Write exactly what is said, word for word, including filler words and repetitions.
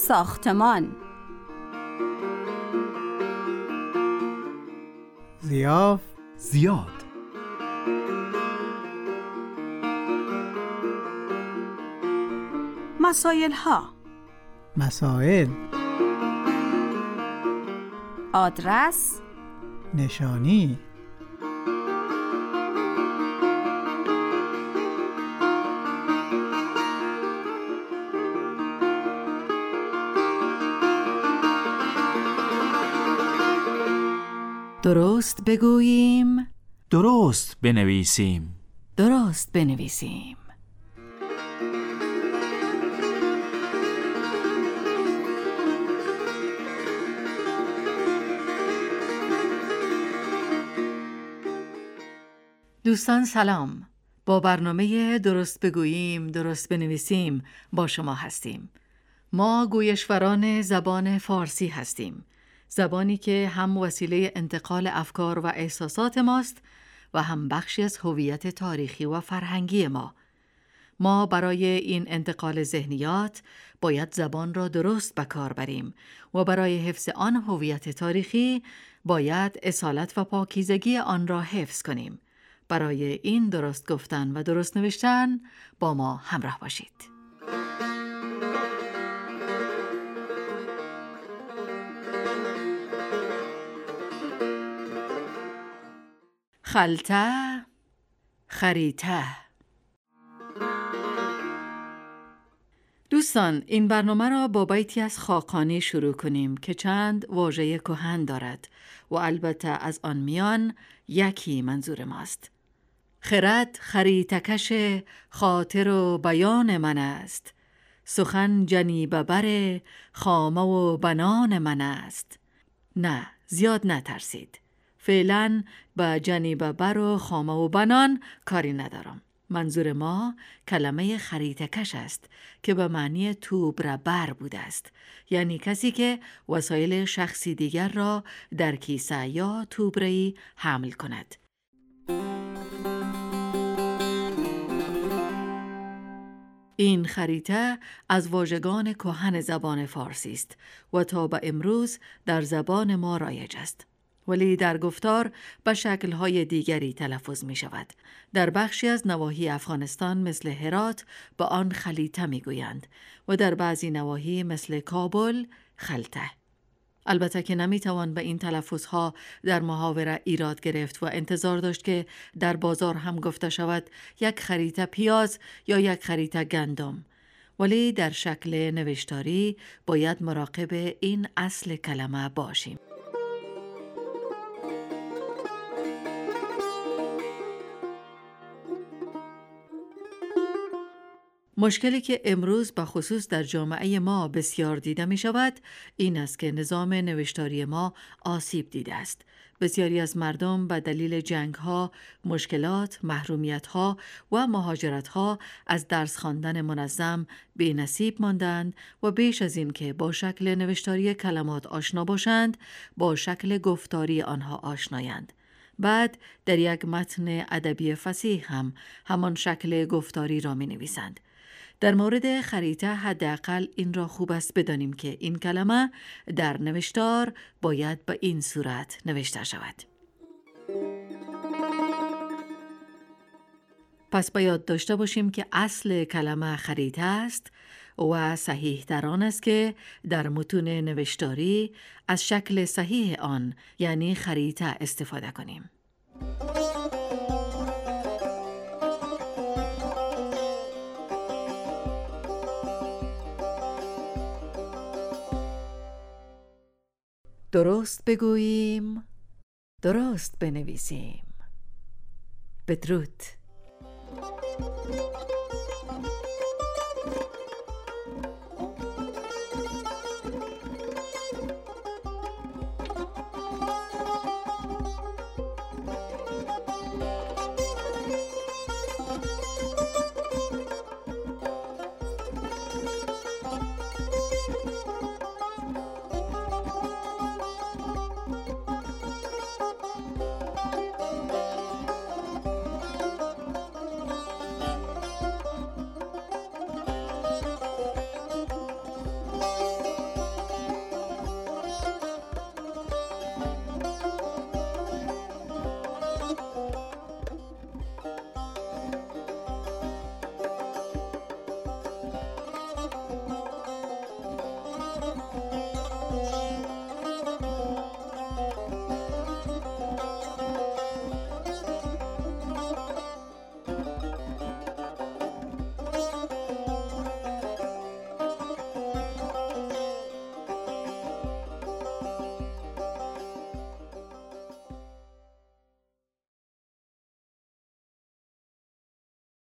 ساختمان. ضیاف، زیاد. مسائل ها. مسائل. آدرس، نشانی. درست بگوییم، درست بنویسیم. درست بنویسیم. دوستان سلام. با برنامه درست بگوییم درست بنویسیم با شما هستیم. ما گویشوران زبان فارسی هستیم، زبانی که هم وسیله انتقال افکار و احساسات ماست و هم بخشی از هویت تاریخی و فرهنگی ما. ما برای این انتقال ذهنیات باید زبان را درست به کار بریم و برای حفظ آن هویت تاریخی باید اصالت و پاکیزگی آن را حفظ کنیم. برای این درست گفتن و درست نوشتن با ما همراه باشید. خلطه، خریطه. دوستان، این برنامه را با بیتی از خاقانی شروع کنیم که چند واژه کهن دارد و البته از آن میان یکی منظور ماست. خرد خریطه‌کش خاطر و بیان من است، سخن جنیبه بر خامه و بنان من است. نه، زیاد نترسید. فعلاً با جنیبه بر و خامه و بنان کاری ندارم. منظور ما کلمه خریطه‌کش است که به معنی توبره بر بوده است، یعنی کسی که وسایل شخصی دیگر را در کیسه یا توبره‌ای حمل کند. این خریطه از واژگان کهن زبان فارسی است و تا به امروز در زبان ما رایج است، ولی در گفتار به شکل‌های دیگری تلفظ می شود. در بخشی از نواحی افغانستان مثل هرات به آن خلیطه می گویند و در بعضی نواحی مثل کابل خلطه. البته که نمی توان به این تلفظها در محاوره ایراد گرفت و انتظار داشت که در بازار هم گفته شود یک خریطه پیاز یا یک خریطه گندم، ولی در شکل نوشتاری باید مراقب این اصل کلمه باشیم. مشکلی که امروز به خصوص در جامعه ما بسیار دیده می شود این است که نظام نوشتاری ما آسیب دیده است. بسیاری از مردم به دلیل جنگ ها، مشکلات، محرومیت ها و مهاجرت ها از درس خواندن منظم بی نصیب ماندند و بیش از این که با شکل نوشتاری کلمات آشنا باشند، با شکل گفتاری آنها آشنایند. بعد در یک متن ادبی فصیح هم همان شکل گفتاری را می نویسند. در مورد خریطه حداقل این را خوب است بدانیم که این کلمه در نوشتار باید به این صورت نوشته شود. پس باید داشته باشیم که اصل کلمه خریطه است و صحیح در آن است که در متون نوشتاری از شکل صحیح آن یعنی خریطه استفاده کنیم. درست بگوییم، درست بنویسیم. بدرود.